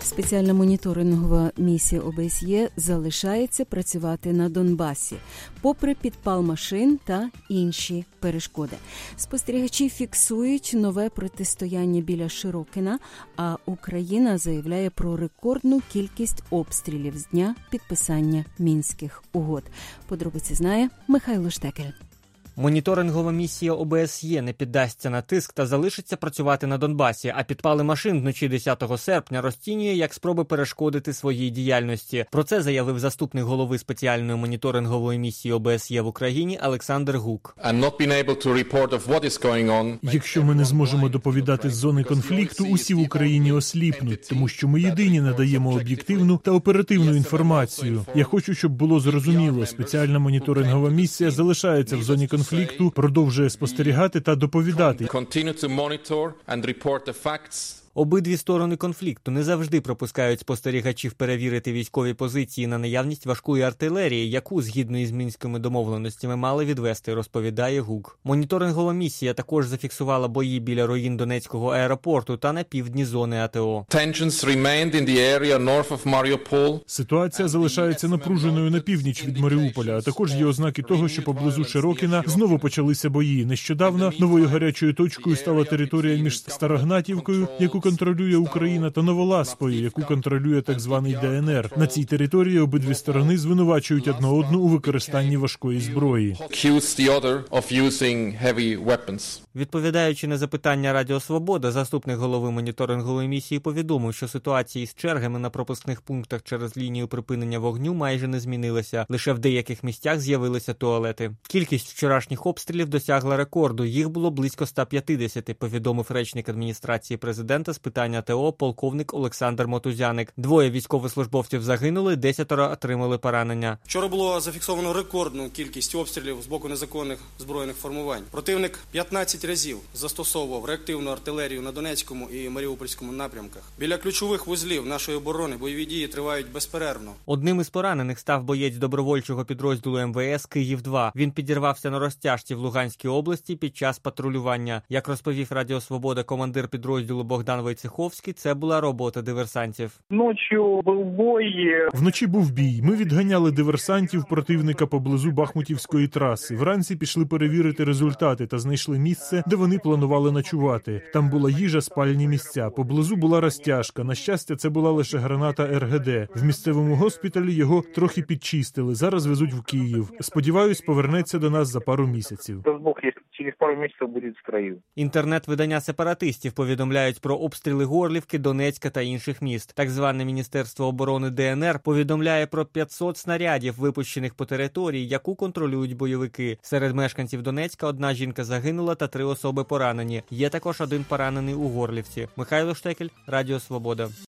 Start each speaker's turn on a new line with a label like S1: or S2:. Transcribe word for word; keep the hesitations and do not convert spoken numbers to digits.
S1: Спеціальна моніторингова місія О Б С Є залишається працювати на Донбасі, попри підпал машин та інші перешкоди. Спостерігачі фіксують нове протистояння біля Широкіна, а Україна заявляє про рекордну кількість обстрілів з дня підписання Мінських угод. Подробиці знає Михайло Штекель.
S2: Моніторингова місія О Б С Є не піддасться на тиск та залишиться працювати на Донбасі, а підпали машин вночі десятого серпня розцінює як спроби перешкодити своїй діяльності. Про це заявив заступник голови спеціальної моніторингової місії О Б С Є в Україні Олександр Гук.
S3: Якщо ми не зможемо доповідати з зони конфлікту, усі в Україні осліпнуть, тому що ми єдині надаємо об'єктивну та оперативну інформацію. Я хочу, щоб було зрозуміло, спеціальна моніторингова місія залишається в зоні конфлікту, конфлікту, продовжує спостерігати та доповідати.
S2: Обидві сторони конфлікту не завжди пропускають спостерігачів перевірити військові позиції на наявність важкої артилерії, яку, згідно із мінськими домовленостями, мали відвести, розповідає Гук. Моніторингова місія також зафіксувала бої біля руїн Донецького аеропорту та на півдні зони А Т О.
S3: Ситуація залишається напруженою на північ від Маріуполя, а також є ознаки того, що поблизу Широкіна знову почалися бої. Нещодавно новою гарячою точкою стала територія між Старогнатівкою, яку контролює Україна, та Новоласпою, яку контролює так званий Д Н Р. На цій території обидві сторони звинувачують одна одну у використанні важкої зброї.
S2: Відповідаючи на запитання Радіо Свобода, заступник голови моніторингової місії повідомив, що ситуація із чергами на пропускних пунктах через лінію припинення вогню майже не змінилася. Лише в деяких місцях з'явилися туалети. Кількість вчорашніх обстрілів досягла рекорду. Їх було близько ста п'ятдесяти, повідомив речник адміністрації президента з питань А Т О полковник Олександр Мотузяник. Двоє військовослужбовців загинули, десятеро отримали поранення.
S4: Вчора було зафіксовано рекордну кількість обстрілів з боку незаконних збройних формувань. Противник п'ятнадцять разів застосовував реактивну артилерію на Донецькому і Маріупольському напрямках. Біля ключових вузлів нашої оборони бойові дії тривають безперервно.
S2: Одним із поранених став боєць добровольчого підрозділу М В С Київ два. Він підірвався на розтяжці в Луганській області під час патрулювання. Як розповів Радіо Свобода командир підрозділу Богдан Войцеховський, це була робота диверсантів.
S5: Ночі був бой.
S3: Вночі був бій. Ми відганяли диверсантів противника поблизу Бахмутівської траси. Вранці пішли перевірити результати та знайшли місце, де вони планували ночувати. Там була їжа, спальні місця. Поблизу була розтяжка. На щастя, це була лише граната Р Г Д. В місцевому госпіталі його трохи підчистили. Зараз везуть в Київ. Сподіваюсь, повернеться до нас за пару місяців.
S5: Через пару місяців буде в строю.
S2: Інтернет-видання сепаратистів повідомляють про обстріли Горлівки, Донецька та інших міст. Так зване Міністерство оборони Д Н Р повідомляє про п'ятсот снарядів, випущених по території, яку контролюють бойовики. Серед мешканців Донецька одна жінка загинула та три особи поранені. Є також один поранений у Горлівці. Михайло Штекель, Радіо Свобода.